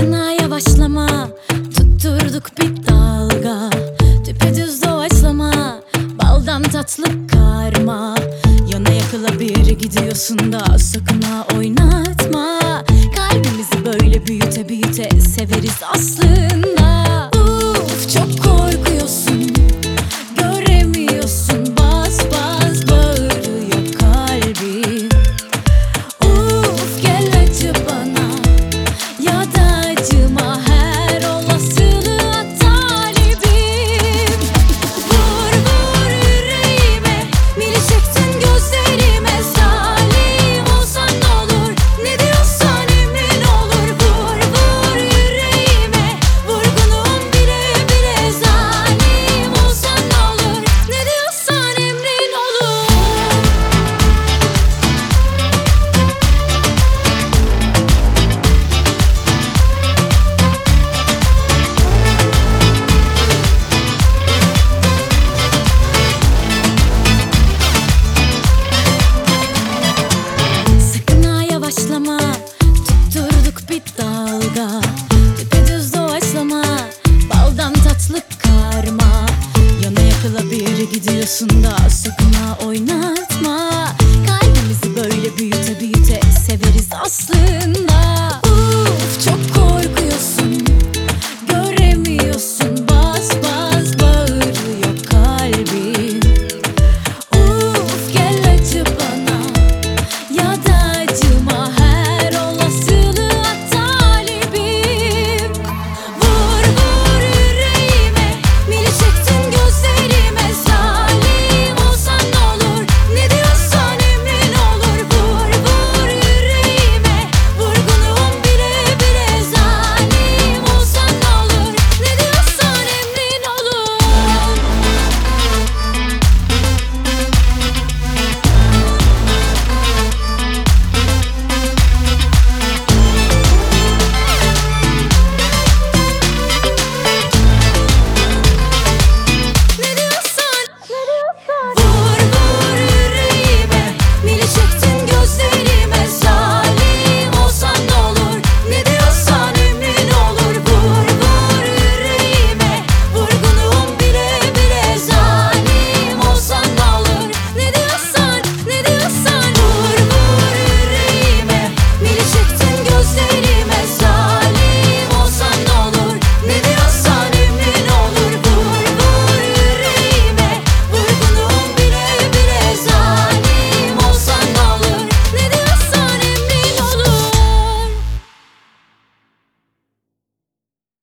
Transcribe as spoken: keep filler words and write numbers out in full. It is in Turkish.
Sakın ha yavaşlama, tutturduk bir dalga. Düpedüz doğaçlama, baldan tatlı karma. Yana yakıla bir gidiyorsun da sakın ha oynatma. Kalbimizi böyle büyüte büyüte severiz aslında. Uf, çok korkuyorsun, göremiyorsun, bas bas bağırıyor kalbim. Uf, gel acı bana ya da acıma, her olasılığa talibim. Vur vur yüreğime, mili çektin gözlerime. Zalim olsan ne olur, ne diyorsan emin olur. Vur vur yüreğime, vurgunum bile bile. Zalim olsan ne olur, ne diyorsan emrin olur. Sakın ha yavaşlama, tutturduk bir dalga. Düpedüz doğaçlama, baldan tatlı karma. Yana yakıla bir gidiyorsun da sakın ha oynatma. Kalbimizi böyle büyüte büyüte severiz aslında.